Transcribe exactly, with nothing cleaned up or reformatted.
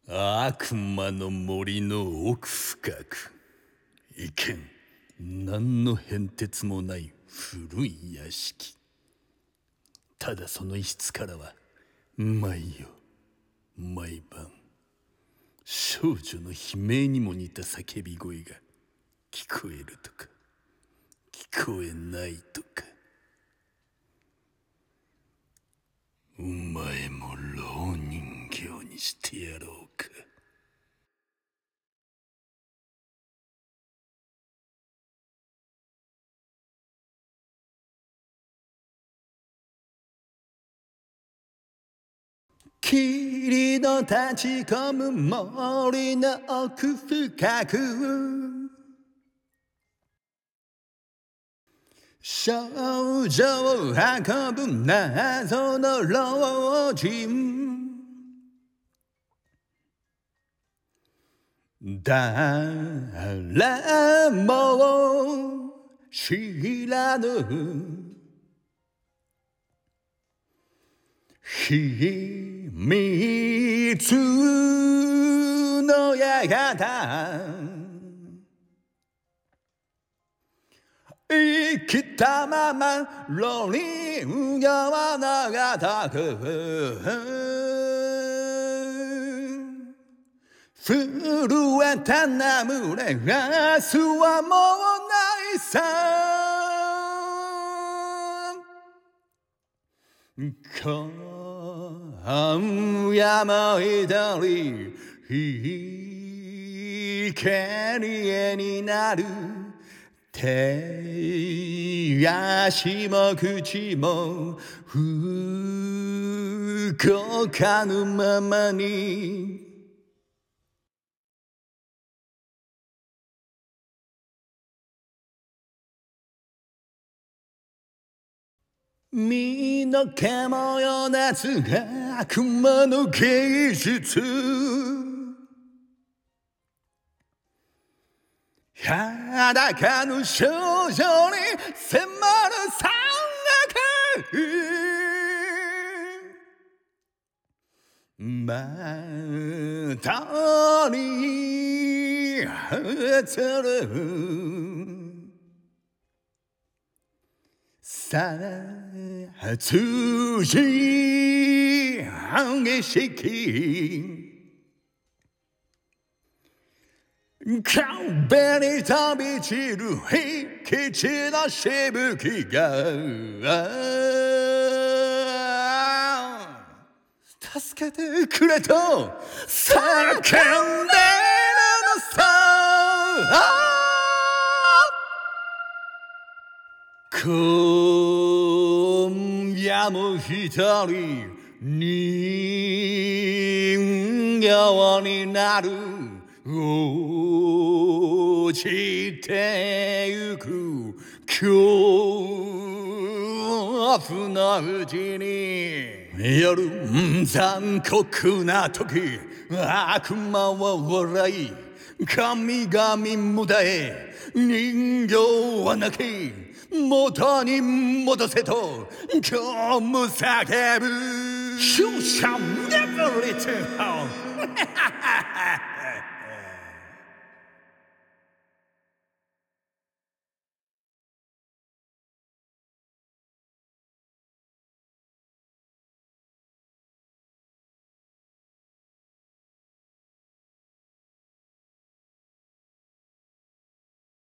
悪魔の森の奥深く、一見何の変哲もない古い屋敷。ただその一室からは毎夜毎晩少女の悲鳴にも似た叫び声が聞こえるとか聞こえないとか。お前も蝋人形にしてやろうか。霧の立ち込む森の奥深く、少女を運ぶ謎の老人。誰も知らぬ秘密の館。生きたまま蝋人形は長く震えた眠れ、明日はもうないさ。今夜も一人生贄になる。手足も口も動かぬままに、身の毛もよ夏が悪魔の芸術。裸の少女に迫る山岳。またに映る殺人激しき。壁に飛び散る僻地のしぶきが、助けてくれと叫んでるのさ。今夜も一人人形になる。落ちてゆく恐怖のうちに、夜残酷な時悪魔は笑い、神々無駄へ人形は泣き、元に戻せと今日も叫ぶ。You shall never return home